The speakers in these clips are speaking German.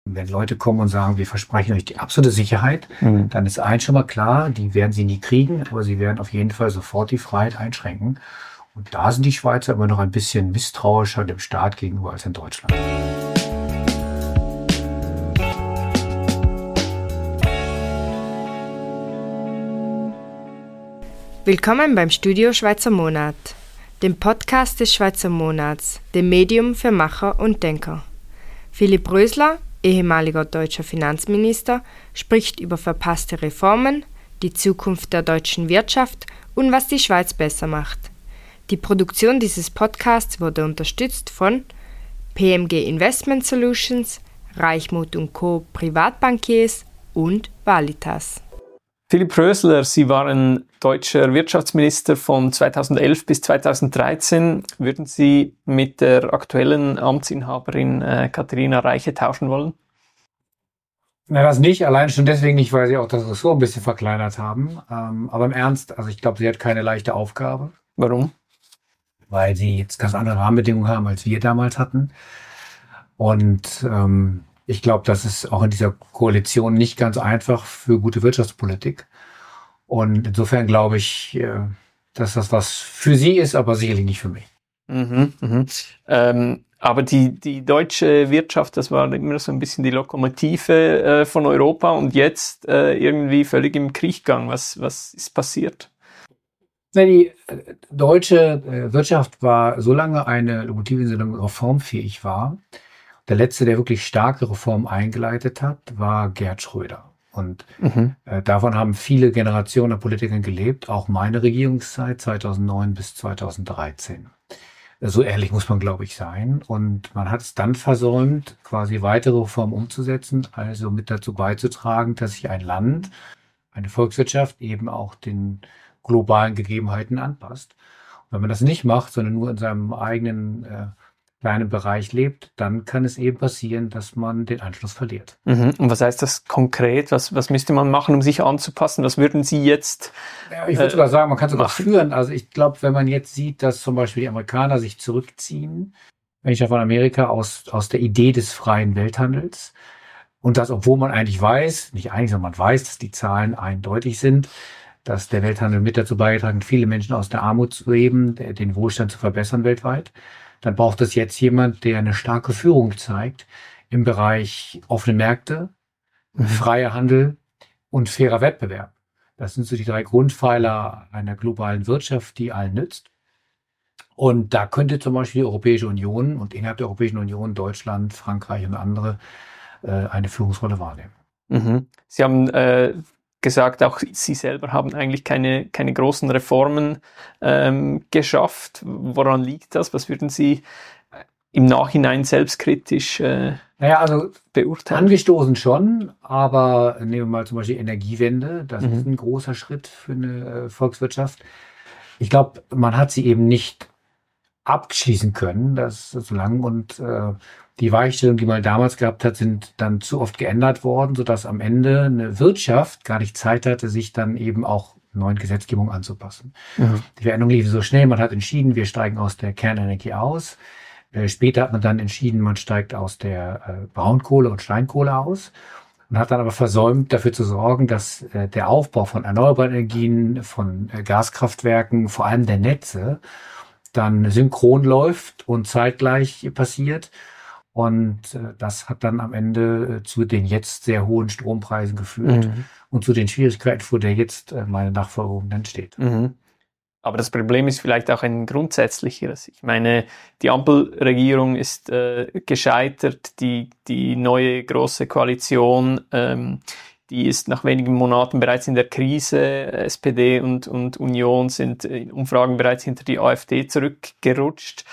Wenn Leute kommen und sagen, wir versprechen euch die absolute Sicherheit, dann ist eins schon mal klar, die werden sie nie kriegen, aber sie werden auf jeden Fall sofort die Freiheit einschränken. Und da sind die Schweizer immer noch ein bisschen misstrauischer dem Staat gegenüber als in Deutschland. Willkommen beim Studio Schweizer Monat, dem Podcast des Schweizer Monats, dem Medium für Macher und Denker. Philipp Rösler, ehemaliger deutscher Finanzminister, spricht über verpasste Reformen, die Zukunft der deutschen Wirtschaft und was die Schweiz besser macht. Die Produktion dieses Podcasts wurde unterstützt von PMG Investment Solutions, Reichmuth & Co. Privatbankiers und Valitas. Philipp Rösler, Sie waren deutscher Wirtschaftsminister von 2011 bis 2013. Würden Sie mit der aktuellen Amtsinhaberin Katharina Reiche tauschen wollen? Na, das nicht. Allein schon deswegen nicht, weil sie auch das Ressort ein bisschen verkleinert haben. Aber im Ernst, also ich glaube, sie hat keine leichte Aufgabe. Warum? Weil sie jetzt ganz andere Rahmenbedingungen haben, als wir damals hatten. Und ich glaube, das ist auch in dieser Koalition nicht ganz einfach für gute Wirtschaftspolitik. Und insofern glaube ich, dass das was für sie ist, aber sicherlich nicht für mich. Aber die deutsche Wirtschaft, das war immer so ein bisschen die Lokomotive von Europa und jetzt irgendwie völlig im Kriechgang. Was ist passiert? Die deutsche Wirtschaft war so lange eine Lokomotive, solange reformfähig war. Der letzte, der wirklich starke Reformen eingeleitet hat, war Gerhard Schröder. Und davon haben viele Generationen an Politikern gelebt, auch meine Regierungszeit 2009 bis 2013. So ehrlich muss man, glaube ich, sein. Und man hat es dann versäumt, quasi weitere Reformen umzusetzen, also mit dazu beizutragen, dass sich ein Land, eine Volkswirtschaft eben auch den globalen Gegebenheiten anpasst. Und wenn man das nicht macht, sondern nur in seinem eigenen kleinen Bereich lebt, dann kann es eben passieren, dass man den Anschluss verliert. Und was heißt das konkret? Was müsste man machen, um sich anzupassen? Was würden Sie jetzt Ja, ich würde sogar sagen, man kann sogar führen. Also ich glaube, wenn man jetzt sieht, dass zum Beispiel die Amerikaner sich zurückziehen, wenn ich da von Amerika aus der Idee des freien Welthandels, und das, obwohl man eigentlich weiß, nicht eigentlich, sondern man weiß, dass die Zahlen eindeutig sind, dass der Welthandel mit dazu beigetragen hat, viele Menschen aus der Armut zu heben, den Wohlstand zu verbessern weltweit, dann braucht es jetzt jemand, der eine starke Führung zeigt im Bereich offene Märkte, freier Handel und fairer Wettbewerb. Das sind so die drei Grundpfeiler einer globalen Wirtschaft, die allen nützt. Und da könnte zum Beispiel die Europäische Union und innerhalb der Europäischen Union Deutschland, Frankreich und andere eine Führungsrolle wahrnehmen. Sie haben gesagt, auch Sie selber haben eigentlich keine großen Reformen geschafft. Woran liegt das? Was würden Sie im Nachhinein selbstkritisch beurteilen? Angestoßen schon, aber nehmen wir mal zum Beispiel Energiewende. Das ist ein großer Schritt für eine Volkswirtschaft. Ich glaube, man hat sie eben nicht abschließen können, das so lang, und die Weichenstellungen, die man damals gehabt hat, sind dann zu oft geändert worden, sodass am Ende eine Wirtschaft gar nicht Zeit hatte, sich dann eben auch neuen Gesetzgebungen anzupassen. Die Veränderung lief so schnell, man hat entschieden, wir steigen aus der Kernenergie aus. Später hat man dann entschieden, man steigt aus der Braunkohle und Steinkohle aus und hat dann aber versäumt, dafür zu sorgen, dass der Aufbau von erneuerbaren Energien, von Gaskraftwerken, vor allem der Netze, dann synchron läuft und zeitgleich passiert. Und das hat dann am Ende zu den jetzt sehr hohen Strompreisen geführt und zu den Schwierigkeiten, vor der jetzt meine Nachfolgerin dann steht. Aber das Problem ist vielleicht auch ein grundsätzlicheres. Ich meine, die Ampelregierung ist gescheitert, die neue große Koalition, die ist nach wenigen Monaten bereits in der Krise. SPD und Union sind in Umfragen bereits hinter die AfD zurückgerutscht.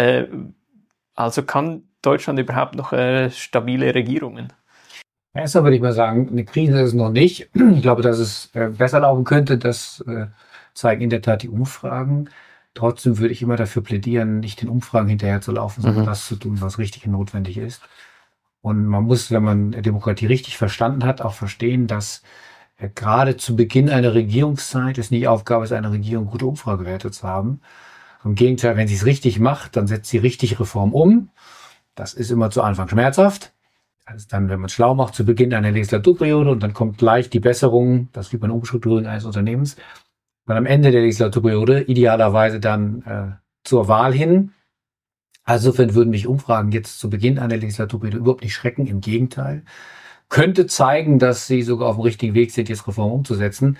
Also kann Deutschland überhaupt noch stabile Regierungen? Erstmal würde ich mal sagen, eine Krise ist es noch nicht. Ich glaube, dass es besser laufen könnte. Das zeigen in der Tat die Umfragen. Trotzdem würde ich immer dafür plädieren, nicht den Umfragen hinterher zu laufen, sondern das zu tun, was richtig und notwendig ist. Und man muss, wenn man Demokratie richtig verstanden hat, auch verstehen, dass gerade zu Beginn einer Regierungszeit es nicht Aufgabe ist, eine Regierung gute Umfragewerte zu haben. Im Gegenteil, wenn sie es richtig macht, dann setzt sie richtig Reformen um. Das ist immer zu Anfang schmerzhaft. Also dann, wenn man es schlau macht, zu Beginn einer Legislaturperiode und dann kommt gleich die Besserung, das ist wie bei einer Umstrukturierung eines Unternehmens, dann am Ende der Legislaturperiode, idealerweise dann zur Wahl hin. Also insofern würden mich Umfragen jetzt zu Beginn einer Legislaturperiode überhaupt nicht schrecken, im Gegenteil. Könnte zeigen, dass sie sogar auf dem richtigen Weg sind, jetzt Reformen umzusetzen.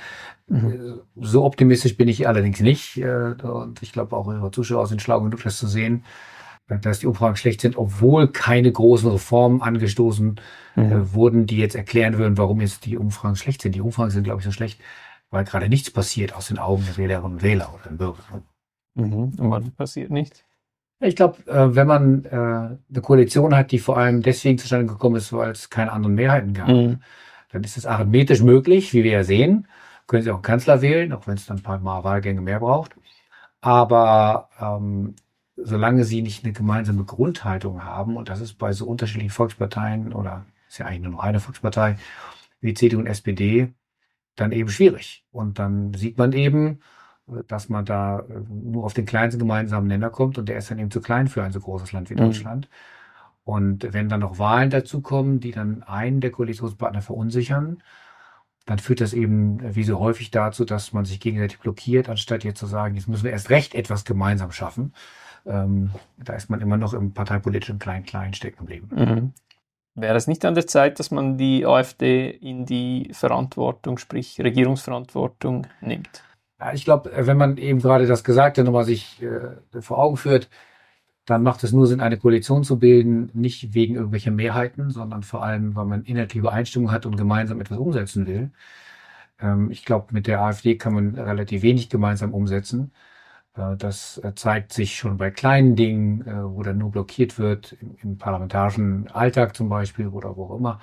So optimistisch bin ich allerdings nicht. Und ich glaube auch Ihre Zuschauer sind schlau genug, das zu sehen, dass die Umfragen schlecht sind, obwohl keine großen Reformen angestoßen wurden, die jetzt erklären würden, warum jetzt die Umfragen schlecht sind. Die Umfragen sind, glaube ich, so schlecht, weil gerade nichts passiert aus den Augen der Wählerinnen und Wähler oder den Bürger. Und was passiert nicht? Ich glaube, wenn man eine Koalition hat, die vor allem deswegen zustande gekommen ist, weil es keine anderen Mehrheiten gab, dann ist es arithmetisch möglich, wie wir ja sehen. Können Sie auch einen Kanzler wählen, auch wenn es dann ein paar Mal Wahlgänge mehr braucht. Aber solange Sie nicht eine gemeinsame Grundhaltung haben, und das ist bei so unterschiedlichen Volksparteien, oder ist ja eigentlich nur noch eine Volkspartei, wie CDU und SPD, dann eben schwierig. Und dann sieht man eben, dass man da nur auf den kleinsten gemeinsamen Nenner kommt und der ist dann eben zu klein für ein so großes Land wie Deutschland. Und wenn dann noch Wahlen dazukommen, die dann einen der Koalitionspartner verunsichern, dann führt das eben wie so häufig dazu, dass man sich gegenseitig blockiert, anstatt jetzt zu sagen, jetzt müssen wir erst recht etwas gemeinsam schaffen. Da ist man immer noch im parteipolitischen Klein-Klein stecken geblieben. Wäre es nicht an der Zeit, dass man die AfD in die Verantwortung, sprich Regierungsverantwortung nimmt? Ja, ich glaube, wenn man eben gerade das Gesagte nochmal sich vor Augen führt, dann macht es nur Sinn, eine Koalition zu bilden, nicht wegen irgendwelcher Mehrheiten, sondern vor allem, weil man inhaltliche Übereinstimmung hat und gemeinsam etwas umsetzen will. Ich glaube, mit der AfD kann man relativ wenig gemeinsam umsetzen. Das zeigt sich schon bei kleinen Dingen, wo dann nur blockiert wird, im parlamentarischen Alltag zum Beispiel oder wo auch immer.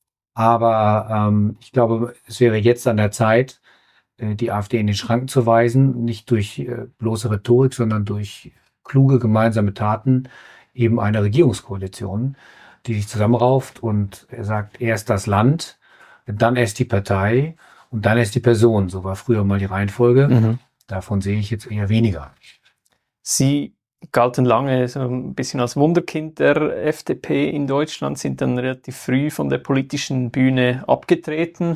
Aber ich glaube, es wäre jetzt an der Zeit, die AfD in den Schranken zu weisen, nicht durch bloße Rhetorik, sondern durch kluge gemeinsame Taten, eben eine Regierungskoalition, die sich zusammenrauft und sagt, erst das Land, dann erst die Partei und dann erst die Person. So war früher mal die Reihenfolge. Davon sehe ich jetzt eher weniger. Sie galten lange so ein bisschen als Wunderkind der FDP in Deutschland, sind dann relativ früh von der politischen Bühne abgetreten.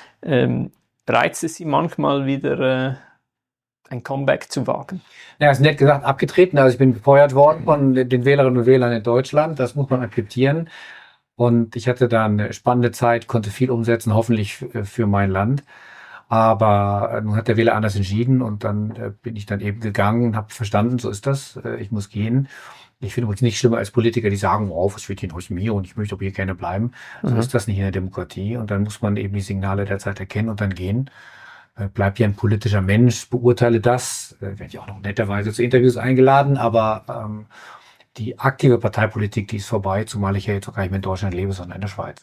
Reizt es Sie manchmal wieder, ein Comeback zu wagen? Ja, ist nett gesagt, abgetreten. Also ich bin gefeuert worden von den Wählerinnen und Wählern in Deutschland. Das muss man akzeptieren. Und ich hatte da eine spannende Zeit, konnte viel umsetzen, hoffentlich für mein Land. Aber nun hat der Wähler anders entschieden und dann bin ich dann eben gegangen und habe verstanden, so ist das, ich muss gehen. Ich finde übrigens nicht schlimmer als Politiker, die sagen, oh, was wird hier aus mir und ich möchte auch hier gerne bleiben. So ist das nicht in der Demokratie. Und dann muss man eben die Signale der Zeit erkennen und dann gehen. Bleib hier ein politischer Mensch, beurteile das. Werde ich auch noch netterweise zu Interviews eingeladen, aber die aktive Parteipolitik, die ist vorbei, zumal ich ja jetzt auch gar nicht mehr in Deutschland lebe, sondern in der Schweiz.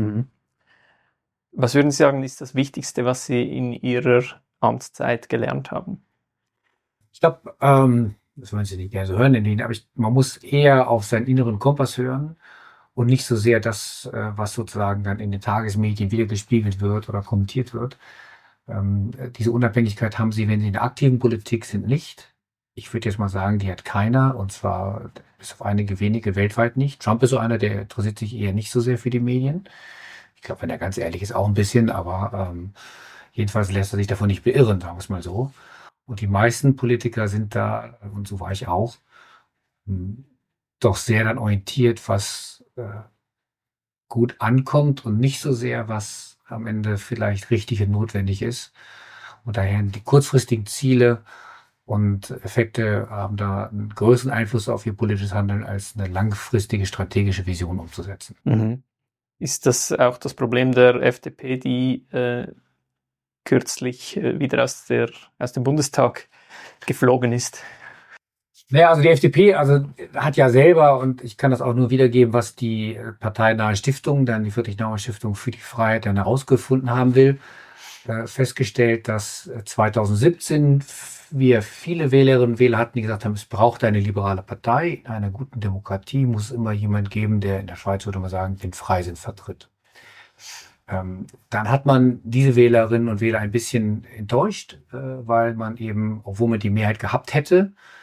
Was würden Sie sagen, ist das Wichtigste, was Sie in Ihrer Amtszeit gelernt haben? Ich glaube, das wollen Sie nicht gerne so hören, aber man muss eher auf seinen inneren Kompass hören und nicht so sehr das, was sozusagen dann in den Tagesmedien wieder gespiegelt wird oder kommentiert wird. Diese Unabhängigkeit haben Sie, wenn Sie in der aktiven Politik sind, nicht. Ich würde jetzt mal sagen, die hat keiner, und zwar bis auf einige wenige weltweit nicht. Trump ist so einer, der interessiert sich eher nicht so sehr für die Medien. Ich glaube, wenn er ganz ehrlich ist, auch ein bisschen, aber jedenfalls lässt er sich davon nicht beirren, sagen wir es mal so. Und die meisten Politiker sind da, und so war ich auch, doch sehr dann orientiert, was gut ankommt und nicht so sehr, was am Ende vielleicht richtig und notwendig ist. Und daher die kurzfristigen Ziele und Effekte haben da einen größeren Einfluss auf ihr politisches Handeln, als eine langfristige strategische Vision umzusetzen. Ist das auch das Problem der FDP, die kürzlich wieder aus dem Bundestag geflogen ist? Naja, also die FDP hat ja selber, und ich kann das auch nur wiedergeben, was die parteinahe Stiftung, dann die Friedrich-Naumann Stiftung für die Freiheit dann herausgefunden haben will, festgestellt, dass 2017 wir viele Wählerinnen und Wähler hatten, die gesagt haben, es braucht eine liberale Partei. In einer guten Demokratie muss es immer jemand geben, der, in der Schweiz würde man sagen, den Freisinn vertritt. Dann hat man diese Wählerinnen und Wähler ein bisschen enttäuscht, weil man eben, obwohl man die Mehrheit gehabt hätte,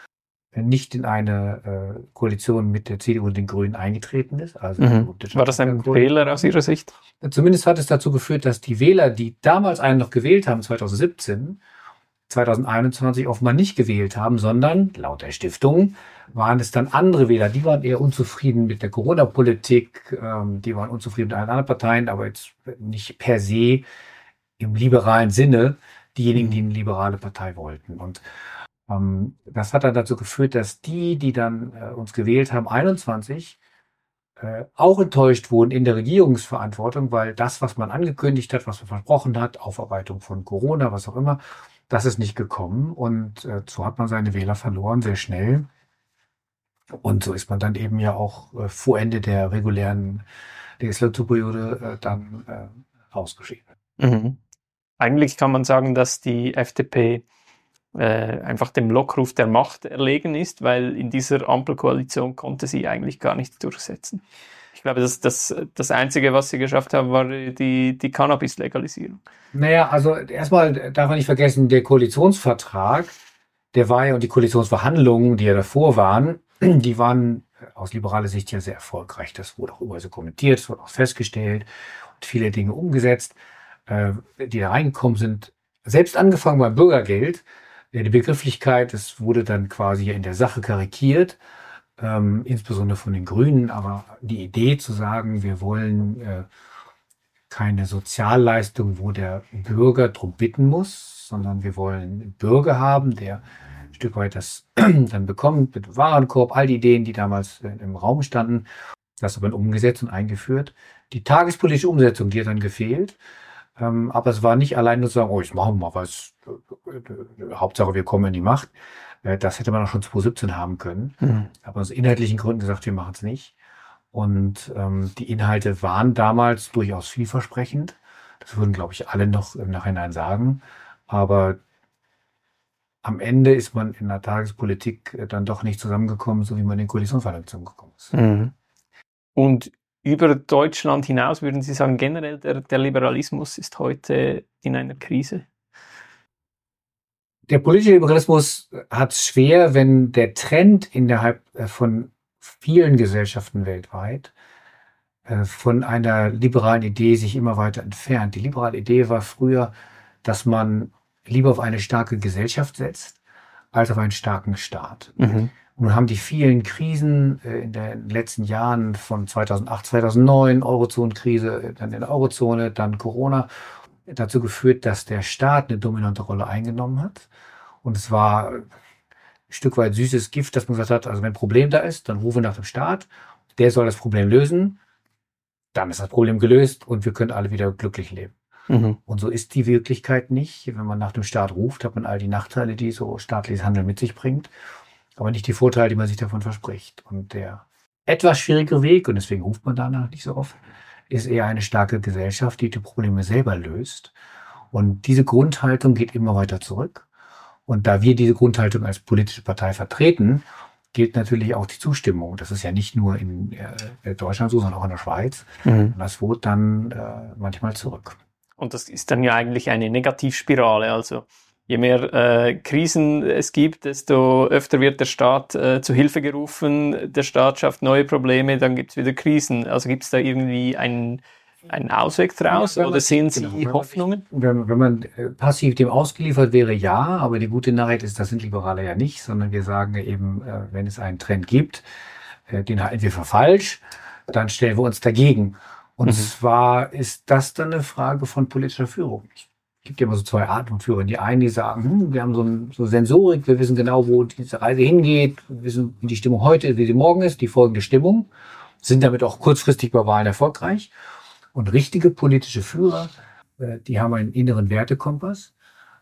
nicht in eine Koalition mit der CDU und den Grünen eingetreten ist. Also War das ein Fehler aus Ihrer Sicht? Zumindest hat es dazu geführt, dass die Wähler, die damals einen noch gewählt haben, 2017, 2021 offenbar nicht gewählt haben, sondern laut der Stiftung waren es dann andere Wähler. Die waren eher unzufrieden mit der Corona-Politik, die waren unzufrieden mit allen anderen Parteien, aber jetzt nicht per se im liberalen Sinne diejenigen, die eine liberale Partei wollten. Und das hat dann dazu geführt, dass die dann uns gewählt haben, 21, auch enttäuscht wurden in der Regierungsverantwortung, weil das, was man angekündigt hat, was man versprochen hat, Aufarbeitung von Corona, was auch immer, das ist nicht gekommen. Und so hat man seine Wähler verloren, sehr schnell. Und so ist man dann eben ja auch vor Ende der regulären Legislaturperiode dann ausgeschieden. Mhm. Eigentlich kann man sagen, dass die FDP einfach dem Lockruf der Macht erlegen ist, weil in dieser Ampelkoalition konnte sie eigentlich gar nichts durchsetzen. Ich glaube, das Einzige, was sie geschafft haben, war die Cannabis-Legalisierung. Naja, also erstmal darf man nicht vergessen, der Koalitionsvertrag, der war ja, und die Koalitionsverhandlungen, die ja davor waren, die waren aus liberaler Sicht ja sehr erfolgreich. Das wurde auch überall so kommentiert, es wurde auch festgestellt und viele Dinge umgesetzt, die da reingekommen sind. Selbst angefangen beim Bürgergeld, die Begrifflichkeit, es wurde dann quasi in der Sache karikiert, insbesondere von den Grünen, aber die Idee zu sagen, wir wollen keine Sozialleistung, wo der Bürger drum bitten muss, sondern wir wollen einen Bürger haben, der ein Stück weit das dann bekommt, mit Warenkorb, all die Ideen, die damals im Raum standen, das aber umgesetzt und eingeführt. Die tagespolitische Umsetzung, die hat dann gefehlt. Aber es war nicht allein nur zu sagen, jetzt machen wir mal was, Hauptsache wir kommen in die Macht. Das hätte man auch schon 2017 haben können. Aber aus inhaltlichen Gründen gesagt, wir machen es nicht. Und die Inhalte waren damals durchaus vielversprechend. Das würden, glaube ich, alle noch im Nachhinein sagen. Aber am Ende ist man in der Tagespolitik dann doch nicht zusammengekommen, so wie man in den Koalitionsverhandlungen zusammengekommen ist. Und über Deutschland hinaus würden Sie sagen, generell der Liberalismus ist heute in einer Krise? Der politische Liberalismus hat es schwer, wenn der Trend innerhalb von vielen Gesellschaften weltweit von einer liberalen Idee sich immer weiter entfernt. Die liberale Idee war früher, dass man lieber auf eine starke Gesellschaft setzt, als auf einen starken Staat. Und nun haben die vielen Krisen in den letzten Jahren von 2008, 2009, Eurozonenkrise, dann in der Eurozone, dann Corona, dazu geführt, dass der Staat eine dominante Rolle eingenommen hat. Und es war ein Stück weit süßes Gift, dass man gesagt hat, also wenn ein Problem da ist, dann rufe nach dem Staat, der soll das Problem lösen, dann ist das Problem gelöst und wir können alle wieder glücklich leben. Und so ist die Wirklichkeit nicht. Wenn man nach dem Staat ruft, hat man all die Nachteile, die so staatliches Handeln mit sich bringt, aber nicht die Vorteile, die man sich davon verspricht. Und der etwas schwierigere Weg, und deswegen ruft man danach nicht so oft, ist eher eine starke Gesellschaft, die die Probleme selber löst. Und diese Grundhaltung geht immer weiter zurück. Und da wir diese Grundhaltung als politische Partei vertreten, gilt natürlich auch die Zustimmung. Das ist ja nicht nur in Deutschland so, sondern auch in der Schweiz. Und das wurde dann manchmal zurück. Und das ist dann ja eigentlich eine Negativspirale. Also je mehr Krisen es gibt, desto öfter wird der Staat zu Hilfe gerufen. Der Staat schafft neue Probleme, dann gibt es wieder Krisen. Also gibt es da irgendwie einen Ausweg draus, oder sehen Sie Hoffnungen? Wenn man passiv dem ausgeliefert wäre, ja, aber die gute Nachricht ist, das sind Liberale ja nicht, sondern wir sagen eben, wenn es einen Trend gibt, den halten wir für falsch, dann stellen wir uns dagegen. Und zwar ist das dann eine Frage von politischer Führung. Es gibt ja immer so zwei Arten von Führern. Die einen, die sagen, wir haben so Sensorik, wir wissen genau, wo diese Reise hingeht, wir wissen, wie die Stimmung heute ist, wie sie morgen ist, die folgende Stimmung, sind damit auch kurzfristig bei Wahlen erfolgreich. Und richtige politische Führer, die haben einen inneren Wertekompass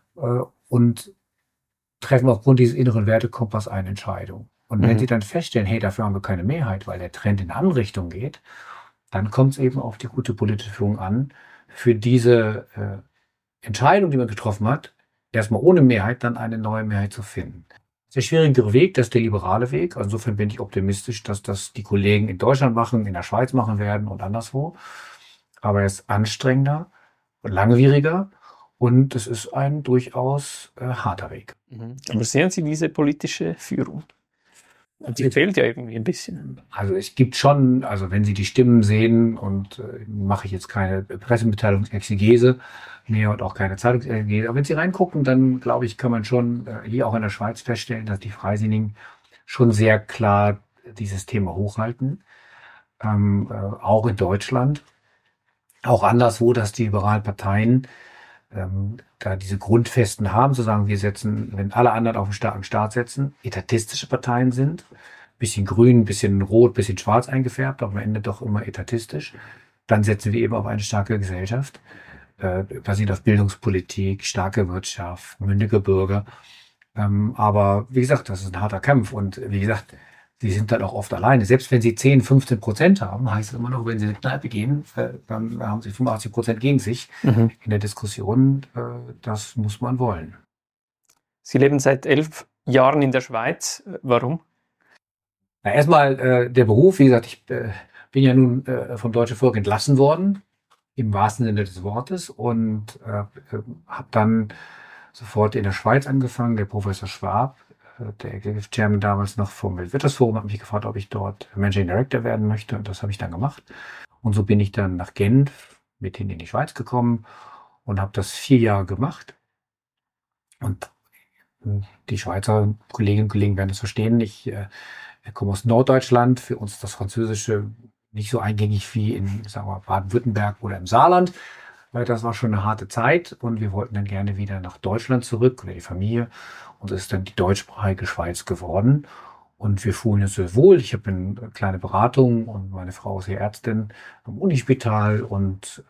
und treffen aufgrund dieses inneren Wertekompass eine Entscheidung. Und wenn sie dann feststellen, hey, dafür haben wir keine Mehrheit, weil der Trend in eine andere Richtung geht, dann kommt es eben auf die gute politische Führung an, für diese Entscheidung, die man getroffen hat, erstmal ohne Mehrheit dann eine neue Mehrheit zu finden. Der schwierigere Weg, das ist der liberale Weg. Also insofern bin ich optimistisch, dass das die Kollegen in Deutschland machen, in der Schweiz machen werden und anderswo. Aber er ist anstrengender und langwieriger und es ist ein durchaus harter Weg. Aber sehen Sie diese politische Führung? Und die fehlt ja irgendwie ein bisschen. Also es gibt schon, also wenn Sie die Stimmen sehen und mache ich jetzt keine Pressemitteilungsexegese mehr und auch keine Zeitungsexegese, aber wenn Sie reingucken, dann glaube ich, kann man schon hier auch in der Schweiz feststellen, dass die Freisinnigen schon sehr klar dieses Thema hochhalten. Auch in Deutschland, auch anderswo, dass die liberalen Parteien da diese Grundfesten haben, zu sagen, wir setzen, wenn alle anderen auf einen starken Staat setzen, etatistische Parteien sind, bisschen grün, bisschen rot, bisschen schwarz eingefärbt, aber am Ende doch immer etatistisch, dann setzen wir eben auf eine starke Gesellschaft, basiert auf Bildungspolitik, starke Wirtschaft, mündige Bürger. Aber wie gesagt, das ist ein harter Kampf und wie gesagt, sie sind dann auch oft alleine. Selbst wenn sie 10-15% haben, heißt es immer noch, wenn sie in eine Kneipe gehen, dann haben sie 85% gegen sich in der Diskussion. Das muss man wollen. Sie leben seit 11 Jahren in der Schweiz. Warum? Na, erstmal der Beruf. Wie gesagt, ich bin ja nun vom deutschen Volk entlassen worden, im wahrsten Sinne des Wortes, und habe dann sofort in der Schweiz angefangen. Der Professor Schwab, der Executive Chairman damals noch vom Weltwirtschaftsforum, hat mich gefragt, ob ich dort Managing Director werden möchte. Und das habe ich dann gemacht. Und so bin ich dann nach Genf mithin in die Schweiz gekommen und habe das 4 Jahre gemacht. Und die Schweizer Kolleginnen und Kollegen werden das verstehen. Ich komme aus Norddeutschland. Für uns ist das Französische nicht so eingängig wie in, sagen wir, Baden-Württemberg oder im Saarland. Weil das war schon eine harte Zeit und wir wollten dann gerne wieder nach Deutschland zurück oder die Familie. Und es ist dann die deutschsprachige Schweiz geworden. Und wir fühlen uns sehr wohl. Ich habe eine kleine Beratung und meine Frau ist hier Ärztin am Unispital. Und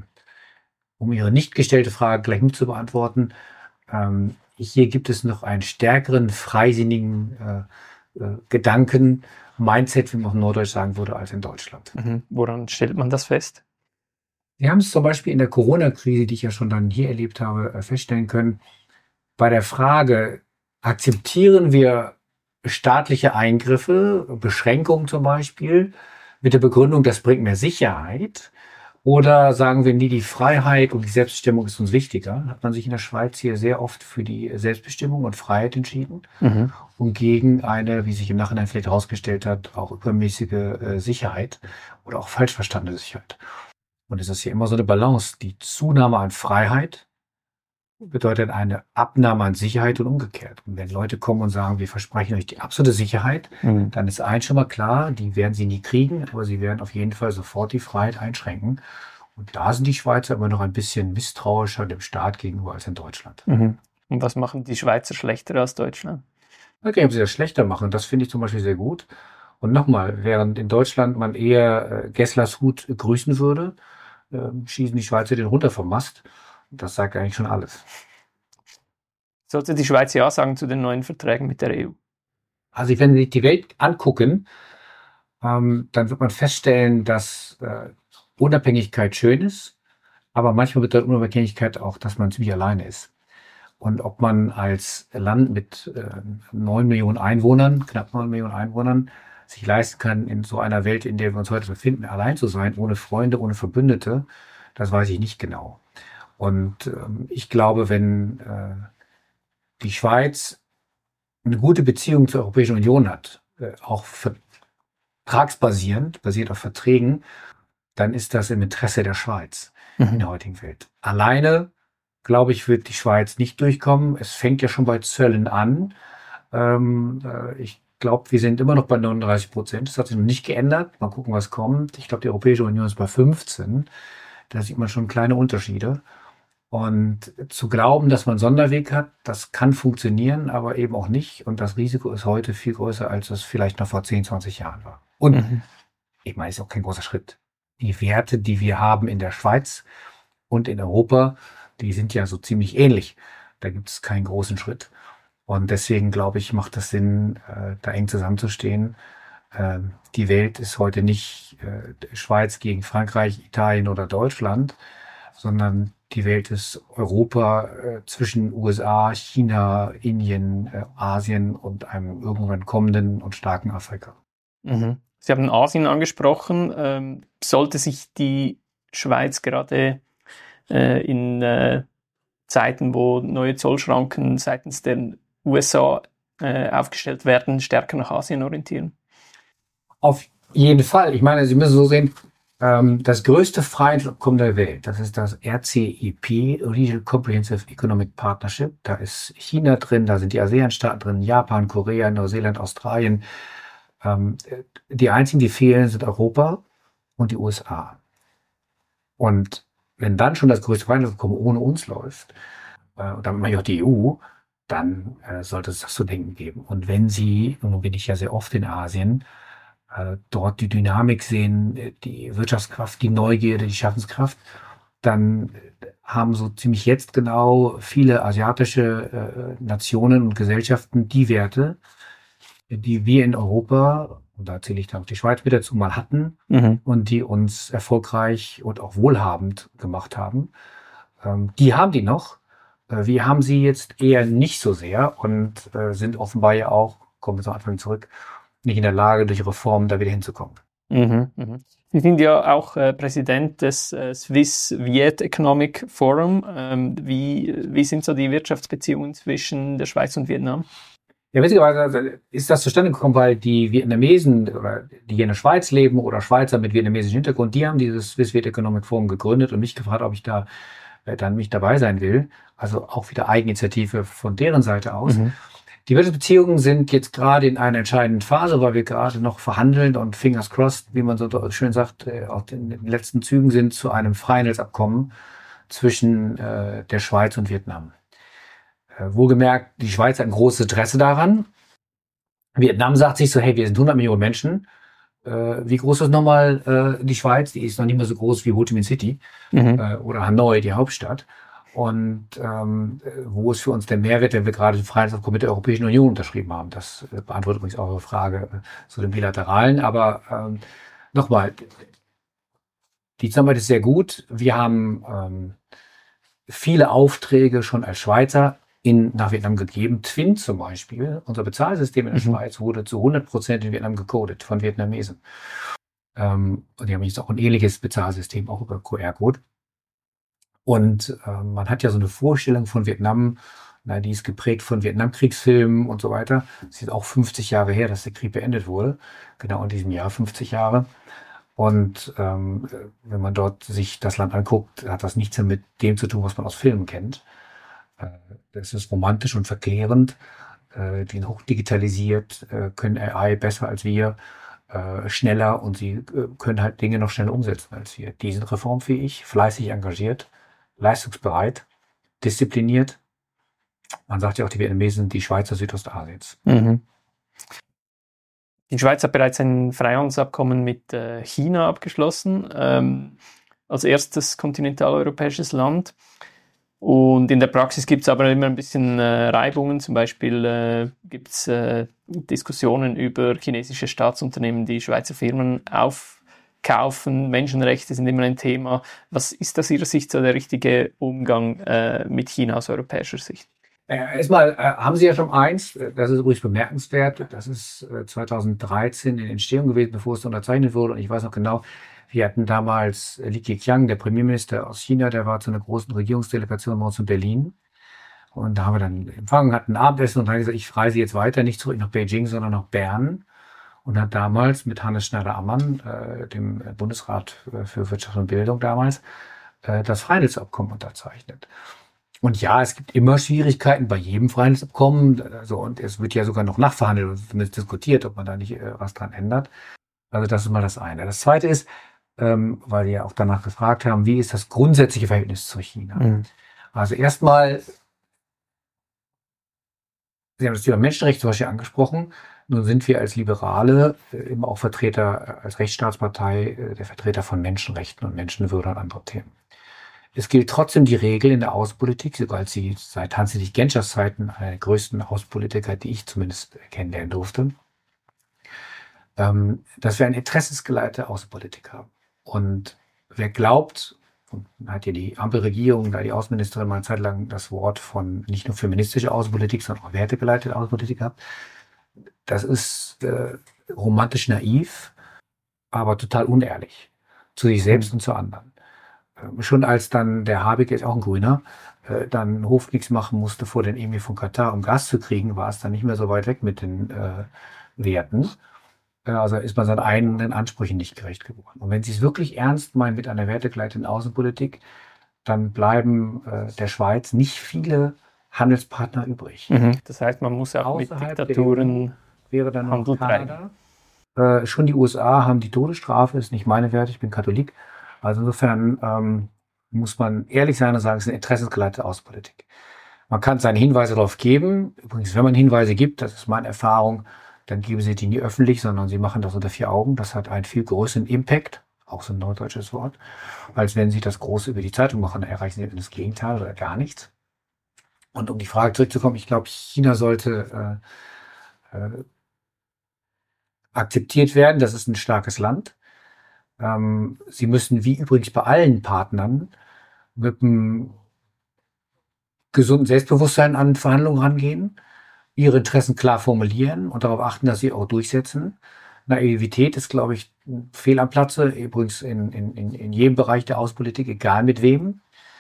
um Ihre nicht gestellte Frage gleich mit zu beantworten, hier gibt es noch einen stärkeren, freisinnigen Gedanken, Mindset, wie man auf Norddeutsch sagen würde, als in Deutschland. Woran stellt man das fest? Wir haben es zum Beispiel in der Corona-Krise, die ich ja schon dann hier erlebt habe, feststellen können. Bei der Frage, akzeptieren wir staatliche Eingriffe, Beschränkungen zum Beispiel, mit der Begründung, das bringt mehr Sicherheit, oder sagen wir, nie, die Freiheit und die Selbstbestimmung ist uns wichtiger, hat man sich in der Schweiz hier sehr oft für die Selbstbestimmung und Freiheit entschieden und gegen eine, wie sich im Nachhinein vielleicht herausgestellt hat, auch übermäßige Sicherheit oder auch falsch verstandene Sicherheit. Und es ist hier immer so eine Balance. Die Zunahme an Freiheit bedeutet eine Abnahme an Sicherheit und umgekehrt. Und wenn Leute kommen und sagen, wir versprechen euch die absolute Sicherheit, dann ist eins schon mal klar, die werden sie nie kriegen, aber sie werden auf jeden Fall sofort die Freiheit einschränken. Und da sind die Schweizer immer noch ein bisschen misstrauischer dem Staat gegenüber als in Deutschland. Und was machen die Schweizer schlechter als Deutschland? Okay, ob sie das schlechter machen, das finde ich zum Beispiel sehr gut. Und nochmal, während in Deutschland man eher Gesslers Hut grüßen würde, schießen die Schweizer den runter vom Mast. Das sagt eigentlich schon alles. Sollte die Schweiz ja sagen zu den neuen Verträgen mit der EU? Also wenn Sie sich die Welt angucken, dann wird man feststellen, dass Unabhängigkeit schön ist, aber manchmal bedeutet Unabhängigkeit auch, dass man ziemlich alleine ist. Und ob man als Land mit 9 Millionen Einwohnern, knapp 9 Millionen Einwohnern, sich leisten kann, in so einer Welt, in der wir uns heute befinden, allein zu sein, ohne Freunde, ohne Verbündete, das weiß ich nicht genau. Und ich glaube, wenn die Schweiz eine gute Beziehung zur Europäischen Union hat, auch vertragsbasierend, basiert auf Verträgen, dann ist das im Interesse der Schweiz in der heutigen Welt. Alleine, glaube ich, wird die Schweiz nicht durchkommen. Es fängt ja schon bei Zöllen an. Ich glaube, wir sind immer noch bei 39%. Das hat sich noch nicht geändert. Mal gucken, was kommt. Ich glaube, die Europäische Union ist bei 15%. Da sieht man schon kleine Unterschiede. Und zu glauben, dass man einen Sonderweg hat, das kann funktionieren, aber eben auch nicht. Und das Risiko ist heute viel größer, als es vielleicht noch vor 10, 20 Jahren war. Und ich meine, es ist auch kein großer Schritt. Die Werte, die wir haben in der Schweiz und in Europa, die sind ja so ziemlich ähnlich. Da gibt es keinen großen Schritt. Und deswegen, glaube ich, macht es Sinn, da eng zusammenzustehen. Die Welt ist heute nicht Schweiz gegen Frankreich, Italien oder Deutschland, sondern die Welt ist Europa zwischen USA, China, Indien, Asien und einem irgendwann kommenden und starken Afrika. Sie haben Asien angesprochen. Sollte sich die Schweiz gerade in Zeiten, wo neue Zollschranken seitens der USA aufgestellt werden, stärker nach Asien orientieren? Auf jeden Fall. Ich meine, Sie müssen so sehen, das größte Freihandelsabkommen der Welt, das ist das RCEP, Regional Comprehensive Economic Partnership. Da ist China drin, da sind die ASEAN-Staaten drin, Japan, Korea, Neuseeland, Australien. Die einzigen, die fehlen, sind Europa und die USA. Und wenn dann schon das größte Freihandelsabkommen ohne uns läuft, und damit meine ich auch die EU, dann sollte es das zu denken geben. Und wenn Sie, und nun bin ich ja sehr oft in Asien, dort die Dynamik sehen, die Wirtschaftskraft, die Neugierde, die Schaffenskraft, dann haben so ziemlich jetzt genau viele asiatische Nationen und Gesellschaften die Werte, die wir in Europa, und da zähle ich dann auch die Schweiz wieder zu, mal hatten und die uns erfolgreich und auch wohlhabend gemacht haben. Die haben die noch. Wir haben sie jetzt eher nicht so sehr und sind offenbar ja auch, kommen wir zum Anfang zurück, nicht in der Lage, durch Reformen da wieder hinzukommen. Sie sind ja auch Präsident des Swiss-Viet Economic Forum. Wie sind so die Wirtschaftsbeziehungen zwischen der Schweiz und Vietnam? Ja, witzigerweise ist das zustande gekommen, weil die Vietnamesen, oder die hier in der Schweiz leben, oder Schweizer mit vietnamesischem Hintergrund, die haben dieses Swiss-Viet Economic Forum gegründet und mich gefragt, ob ich da dann mich dabei sein will. Also auch wieder Eigeninitiative von deren Seite aus. Die Wirtschaftsbeziehungen sind jetzt gerade in einer entscheidenden Phase, weil wir gerade noch verhandeln und fingers crossed, wie man so schön sagt, auf den letzten Zügen sind zu einem Freihandelsabkommen zwischen der Schweiz und Vietnam. Wohlgemerkt, die Schweiz hat ein großes Interesse daran. Vietnam sagt sich so, hey, wir sind 100 Millionen Menschen. Wie groß ist nochmal die Schweiz? Die ist noch nicht mehr so groß wie Ho Chi Minh City oder Hanoi, die Hauptstadt. Und wo ist für uns der Mehrwert, wenn wir gerade den Freihandelsabkommen mit der Europäischen Union unterschrieben haben? Das beantwortet übrigens auch eure Frage zu den Bilateralen. Aber nochmal, die Zusammenarbeit ist sehr gut. Wir haben viele Aufträge schon als Schweizer nach Vietnam gegeben. Twin zum Beispiel, unser Bezahlsystem in der Schweiz, wurde zu 100% in Vietnam gecodet von Vietnamesen. Und die haben jetzt auch ein ähnliches Bezahlsystem, auch über QR-Code. Und man hat ja so eine Vorstellung von Vietnam, die ist geprägt von Vietnamkriegsfilmen und so weiter. Es ist auch 50 Jahre her, dass der Krieg beendet wurde. Genau in diesem Jahr 50 Jahre. Und wenn man dort sich das Land anguckt, hat das nichts mehr mit dem zu tun, was man aus Filmen kennt. Das ist romantisch und verklärend. Die sind hochdigitalisiert, können AI besser als wir, schneller, und sie können halt Dinge noch schneller umsetzen als wir. Die sind reformfähig, fleißig engagiert, leistungsbereit, diszipliniert. Man sagt ja auch, die Vietnamesen sind die Schweizer Südostasiens. Die Schweiz hat bereits ein Freihandelsabkommen mit China abgeschlossen, als erstes kontinentaleuropäisches Land. Und in der Praxis gibt es aber immer ein bisschen Reibungen. Zum Beispiel gibt es Diskussionen über chinesische Staatsunternehmen, die Schweizer Firmen aufkaufen. Menschenrechte sind immer ein Thema. Was ist aus Ihrer Sicht so der richtige Umgang mit China aus europäischer Sicht? Erstmal haben Sie ja schon eins, das ist übrigens bemerkenswert, das ist 2013 in Entstehung gewesen, bevor es unterzeichnet wurde. Und ich weiß noch genau, wir hatten damals Li Keqiang, der Premierminister aus China, der war zu einer großen Regierungsdelegation bei uns in Berlin. Und da haben wir dann empfangen, hatten ein Abendessen und dann gesagt, ich reise jetzt weiter, nicht zurück nach Beijing, sondern nach Bern. Und hat damals mit Hannes Schneider-Ammann, dem Bundesrat für Wirtschaft und Bildung damals, das Freihandelsabkommen unterzeichnet. Und ja, es gibt immer Schwierigkeiten bei jedem Freihandelsabkommen. Also, und es wird ja sogar noch nachverhandelt und zumindest diskutiert, ob man da nicht was dran ändert. Also das ist mal das eine. Das zweite ist, weil wir ja auch danach gefragt haben, wie ist das grundsätzliche Verhältnis zu China? Also erstmal, Sie haben das Thema Menschenrechte zum Beispiel angesprochen. Nun sind wir als Liberale immer auch Vertreter, als Rechtsstaatspartei, der Vertreter von Menschenrechten und Menschenwürde und andere Themen. Es gilt trotzdem die Regel in der Außenpolitik, sogar als sie seit Hans-Dietrich Genschers Zeiten einer der größten Außenpolitiker, die ich zumindest kennenlernen durfte, dass wir eine interessensgeleitete Außenpolitik haben. Und wer glaubt, und hat hier die Ampelregierung, da die Außenministerin mal eine Zeit lang das Wort von nicht nur feministischer Außenpolitik, sondern auch wertegeleitete Außenpolitik gehabt, das ist romantisch naiv, aber total unehrlich zu sich selbst und zu anderen. Schon als dann der Habeck, ist auch ein Grüner, dann Hofknicks machen musste vor den Emir von Katar, um Gas zu kriegen, war es dann nicht mehr so weit weg mit den Werten. Also ist man seinen eigenen Ansprüchen nicht gerecht geworden. Und wenn Sie es wirklich ernst meinen mit einer wertegeleiteten Außenpolitik, dann bleiben der Schweiz nicht viele Handelspartner übrig. Das heißt, man muss auch mit Außerhalb Diktaturen wäre dann noch Handel Kanada. Schon die USA haben die Todesstrafe, ist nicht meine Werte, ich bin Katholik. Also insofern muss man ehrlich sein und sagen, es ist eine interessensgeleitete Außenpolitik. Man kann seine Hinweise darauf geben. Übrigens, wenn man Hinweise gibt, das ist meine Erfahrung, dann geben Sie die nie öffentlich, sondern Sie machen das unter vier Augen. Das hat einen viel größeren Impact, auch so ein neudeutsches Wort, als wenn Sie das groß über die Zeitung machen. Da erreichen Sie das Gegenteil oder gar nichts. Und um die Frage zurückzukommen, ich glaube, China sollte akzeptiert werden. Das ist ein starkes Land. Sie müssen, wie übrigens bei allen Partnern, mit einem gesunden Selbstbewusstsein an Verhandlungen rangehen, ihre Interessen klar formulieren und darauf achten, dass sie auch durchsetzen. Naivität ist, glaube ich, ein Fehl am Platze, übrigens in jedem Bereich der Außenpolitik, egal mit wem.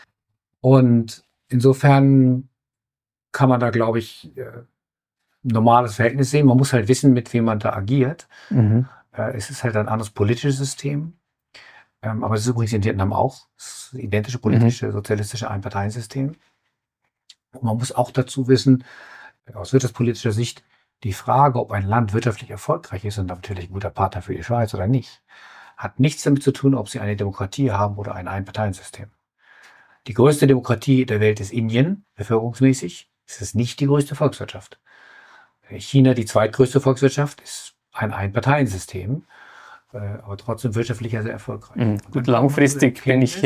Und insofern kann man da, glaube ich, ein normales Verhältnis sehen. Man muss halt wissen, mit wem man da agiert. Es ist halt ein anderes politisches System. Aber es ist übrigens in Vietnam auch. Das identische politische, sozialistische Einparteiensystem. Und man muss auch dazu wissen, aus wirtschaftspolitischer Sicht, die Frage, ob ein Land wirtschaftlich erfolgreich ist und natürlich ein guter Partner für die Schweiz oder nicht, hat nichts damit zu tun, ob sie eine Demokratie haben oder ein Einparteiensystem. Die größte Demokratie der Welt ist Indien, bevölkerungsmäßig. Es ist nicht die größte Volkswirtschaft. China, die zweitgrößte Volkswirtschaft, ist ein Einparteiensystem, aber trotzdem wirtschaftlich sehr erfolgreich. Gut, langfristig bin ich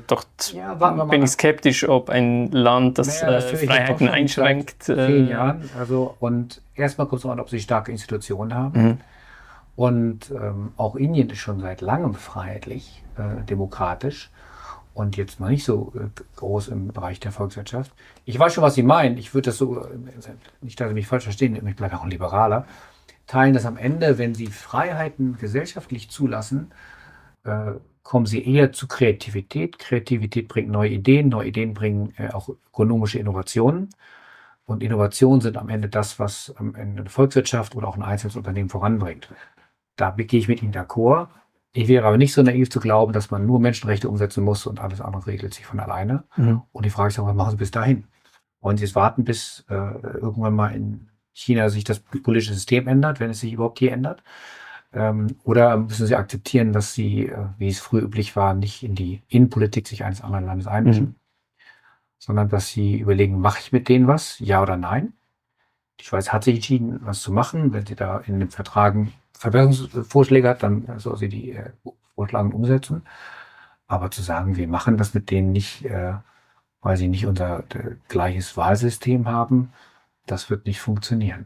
bin ich skeptisch, ob ein Land, das Freiheiten einschränkt. 10 Jahren. Also, und erstmal kommt es an, ob sie starke Institutionen haben. Und auch Indien ist schon seit langem freiheitlich, demokratisch und jetzt noch nicht so groß im Bereich der Volkswirtschaft. Ich weiß schon, was Sie meinen. Ich würde das so, nicht, dass Sie mich falsch verstehen, ich bleibe auch ein Liberaler, teilen das am Ende, wenn Sie Freiheiten gesellschaftlich zulassen, kommen Sie eher zu Kreativität. Kreativität bringt neue Ideen bringen auch ökonomische Innovationen. Und Innovationen sind am Ende das, was am Ende eine Volkswirtschaft oder auch ein einzelnes Unternehmen voranbringt. Da gehe ich mit Ihnen d'accord. Ich wäre aber nicht so naiv zu glauben, dass man nur Menschenrechte umsetzen muss und alles andere regelt sich von alleine. Und die Frage ist auch, was machen Sie bis dahin? Wollen Sie es warten, bis irgendwann mal in China sich das politische System ändert, wenn es sich überhaupt hier ändert? Oder müssen Sie akzeptieren, dass Sie, wie es früher üblich war, nicht in die Innenpolitik sich eines anderen Landes einmischen, sondern dass Sie überlegen, mache ich mit denen was, ja oder nein? Die Schweiz hat sich entschieden, was zu machen. Wenn sie da in den Vertragen Verbesserungsvorschläge hat, dann soll sie die Vorschläge umsetzen. Aber zu sagen, wir machen das mit denen nicht, weil sie nicht unser gleiches Wahlsystem haben, das wird nicht funktionieren.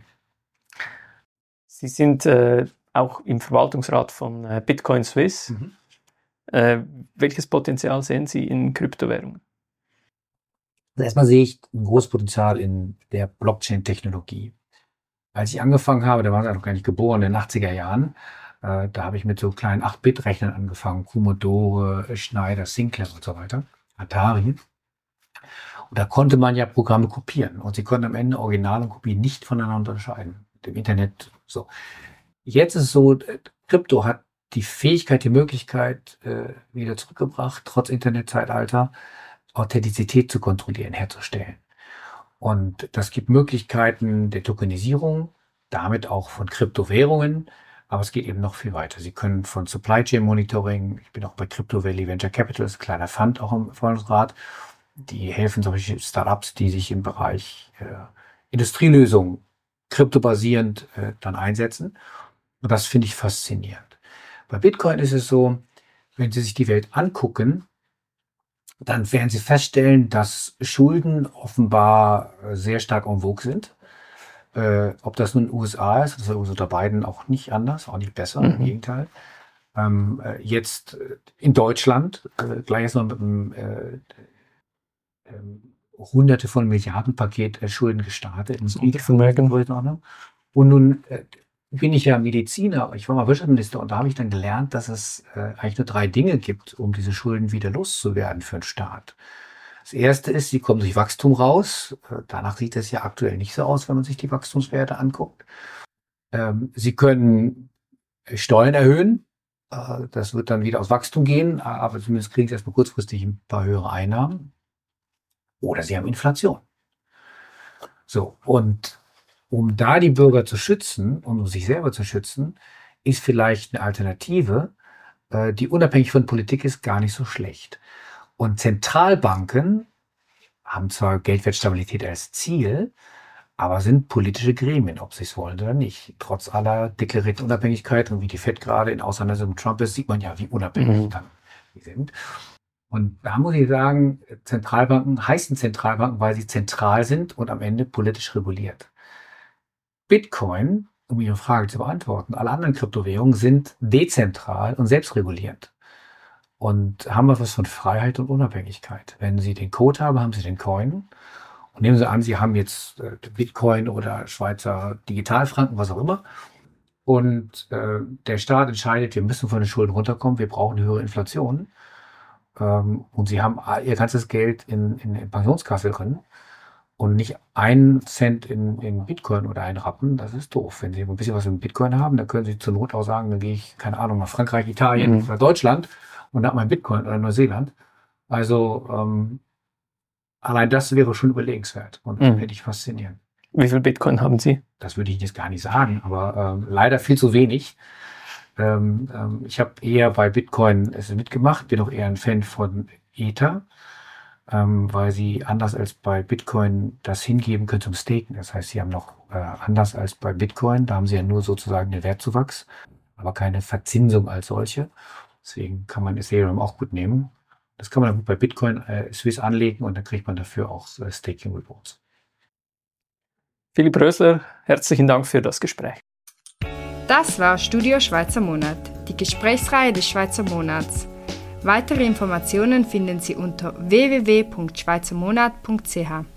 Sie sind auch im Verwaltungsrat von Bitcoin Swiss. Welches Potenzial sehen Sie in Kryptowährungen? Also erstmal sehe ich ein großes Potenzial in der Blockchain-Technologie. Als ich angefangen habe, da waren sie noch gar nicht geboren, in den 80er Jahren, da habe ich mit so kleinen 8-Bit-Rechnern angefangen, Commodore, Schneider, Sinclair und so weiter, Atari. Und da konnte man ja Programme kopieren und sie konnten am Ende Original und Kopie nicht voneinander unterscheiden. Im Internet so. Jetzt ist es so, Krypto hat die Fähigkeit, die Möglichkeit wieder zurückgebracht, trotz Internetzeitalter, Authentizität zu kontrollieren, herzustellen. Und das gibt Möglichkeiten der Tokenisierung, damit auch von Kryptowährungen, aber es geht eben noch viel weiter. Sie können von Supply Chain Monitoring, ich bin auch bei Crypto Valley Venture Capital, das ist ein kleiner Fund auch im Verwaltungsrat, die helfen solche Startups, die sich im Bereich Industrielösungen kryptobasierend dann einsetzen. Und das finde ich faszinierend. Bei Bitcoin ist es so, wenn Sie sich die Welt angucken, dann werden Sie feststellen, dass Schulden offenbar sehr stark en vogue sind. Ob das nun in den USA ist, das ist unter Biden auch nicht anders, auch nicht besser, im Gegenteil. Jetzt in Deutschland, gleich erstmal mit einem Hunderte von Milliardenpaket Schulden gestartet. Und nun bin ich ja Mediziner, ich war mal Wirtschaftsminister und da habe ich dann gelernt, dass es eigentlich nur 3 Dinge gibt, um diese Schulden wieder loszuwerden für den Staat. Das erste ist, sie kommen durch Wachstum raus. Danach sieht es ja aktuell nicht so aus, wenn man sich die Wachstumswerte anguckt. Sie können Steuern erhöhen. Das wird dann wieder aus Wachstum gehen, aber zumindest kriegen sie erstmal kurzfristig ein paar höhere Einnahmen. Oder sie haben Inflation. So, und um da die Bürger zu schützen und um sich selber zu schützen, ist vielleicht eine Alternative, die unabhängig von Politik ist, gar nicht so schlecht. Und Zentralbanken haben zwar Geldwertstabilität als Ziel, aber sind politische Gremien, ob sie es wollen oder nicht. Trotz aller deklarierten Unabhängigkeit und wie die FED gerade in Auseinandersetzung mit Trump ist, sieht man ja, wie unabhängig dann die sind. Und da muss ich sagen, Zentralbanken heißen Zentralbanken, weil sie zentral sind und am Ende politisch reguliert. Bitcoin, um Ihre Frage zu beantworten, alle anderen Kryptowährungen sind dezentral und selbstregulierend und haben etwas von Freiheit und Unabhängigkeit. Wenn Sie den Code haben, haben Sie den Coin. Und nehmen Sie an, Sie haben jetzt Bitcoin oder Schweizer Digitalfranken, was auch immer. Und der Staat entscheidet, wir müssen von den Schulden runterkommen, wir brauchen höhere Inflation. Und Sie haben Ihr ganzes Geld in Pensionskasse drin und nicht 1 Cent in Bitcoin oder ein Rappen. Das ist doof. Wenn Sie ein bisschen was in Bitcoin haben, dann können Sie zur Not auch sagen, dann gehe ich, keine Ahnung, nach Frankreich, Italien oder Deutschland und habe mein Bitcoin oder Neuseeland. Also allein das wäre schon überlegenswert und das finde ich faszinierend. Wie viel Bitcoin haben Sie? Das würde ich jetzt gar nicht sagen, aber leider viel zu wenig. Ich habe eher bei Bitcoin mitgemacht, bin auch eher ein Fan von Ether, weil sie anders als bei Bitcoin das hingeben können zum Staken. Das heißt, sie haben noch anders als bei Bitcoin, da haben sie ja nur sozusagen den Wertzuwachs, aber keine Verzinsung als solche. Deswegen kann man Ethereum auch gut nehmen. Das kann man dann gut bei Bitcoin Swiss anlegen und dann kriegt man dafür auch Staking Rewards. Philipp Rösler, herzlichen Dank für das Gespräch. Das war Studio Schweizer Monat, die Gesprächsreihe des Schweizer Monats. Weitere Informationen finden Sie unter www.schweizermonat.ch.